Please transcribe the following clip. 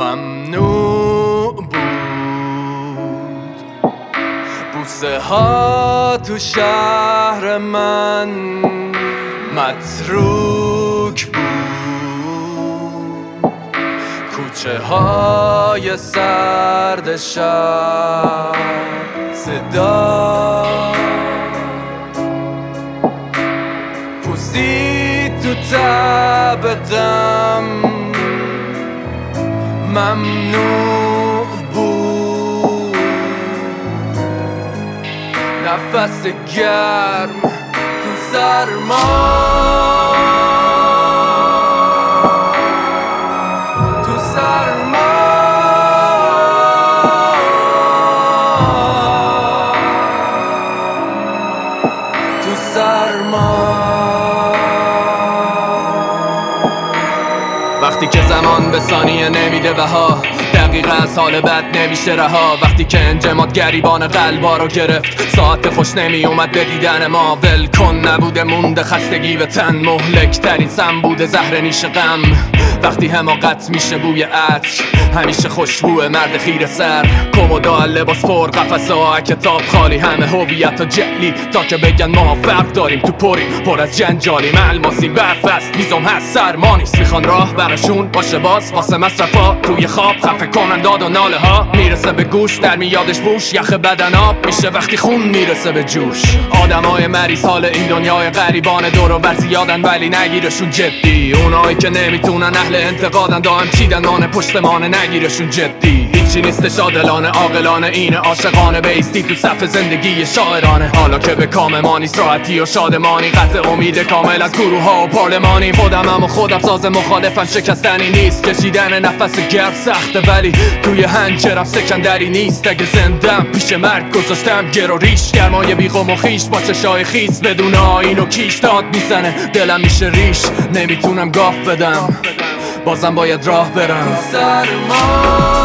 ممنوع بود بوسه ها تو شهر من متروک بود کوچه های سرد شب صدا پوسید تو طبقم ممنوع بود نفس گرم تو سرما وقتی که زمان به ثانیه نمیده بها دقیقا از حال بد نمیشه رها وقتی که انجماد گریبان قلبا رو گرفت ساعت خوش نمی اومد به دیدن ما ول کن نبوده مونده خستگی به تن مهلک ترین سم بوده زهر نیش غم وقتی حماقت میشه بوی عطر همیشه خوشبوه مرد خیره سر کمودا لباس پر قفسه کتاب خالی همه هویت و جلی تا که بگن ما فرق داریم تو پریم پر از جنجالیم الماسی برف است میزم هست سرما نیست میخوان راه براشون باشه باز واسه مصرفا توی خواب خفه کنن داد و ناله ها میرسه به گوش در میادش بوش یخ بدن آب میشه وقتی خون میرسه به جوش آدمای مریض حال این دنیای غریبان دور و بر زیادن ولی نگیرشون جدی اونایی که نمیتونن اهل انتقادن دائم چیدن نان پشتمان نگیرشون جدی هیچی نیستش عادلانه عاقلانه اینه عاشقانه بیستی تو صف زندگی شاعرانه حالا که به کام ما نیست راحتی و شادمانی قطع امید کامل از گروه ها و پارلمانی خودم خودم ساز مخالفم شکستنی نیست کشیدن نفس گرم سخته ولی توی هنجرم سکندری نیست اگه زندم پیش مرگ گذاشتم گر و ریش گرمای بیقم و خیش با چشای خیس بدون آیین و کیش داد میزنه دلم میشه ریش نمیتونم گاف بدم بازم باید راه برم سرما